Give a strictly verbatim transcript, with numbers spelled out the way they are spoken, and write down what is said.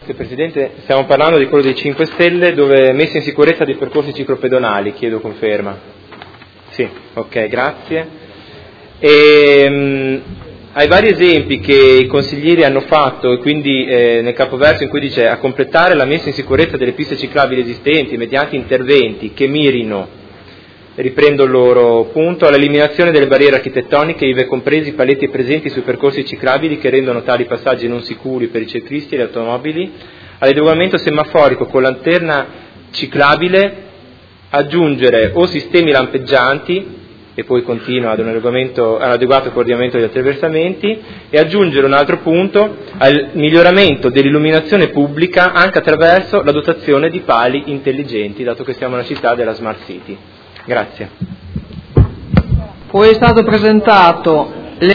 Presidente, stiamo parlando di quello dei cinque Stelle, dove è messa in sicurezza dei percorsi ciclopedonali, chiedo conferma. Sì, ok, grazie. E, mh, ai vari esempi che i consiglieri hanno fatto, e quindi eh, nel capoverso in cui dice a completare la messa in sicurezza delle piste ciclabili esistenti mediante interventi che mirino, riprendo il loro punto, all'eliminazione delle barriere architettoniche, ive compresi i paletti presenti sui percorsi ciclabili che rendono tali passaggi non sicuri per i ciclisti e le automobili, all'adeguamento semaforico con lanterna ciclabile, aggiungere o sistemi lampeggianti, e poi continua ad un adeguamento, all'adeguato coordinamento degli attraversamenti, e aggiungere un altro punto al miglioramento dell'illuminazione pubblica anche attraverso la dotazione di pali intelligenti, dato che siamo una città della Smart City. Grazie. Poi è stato presentato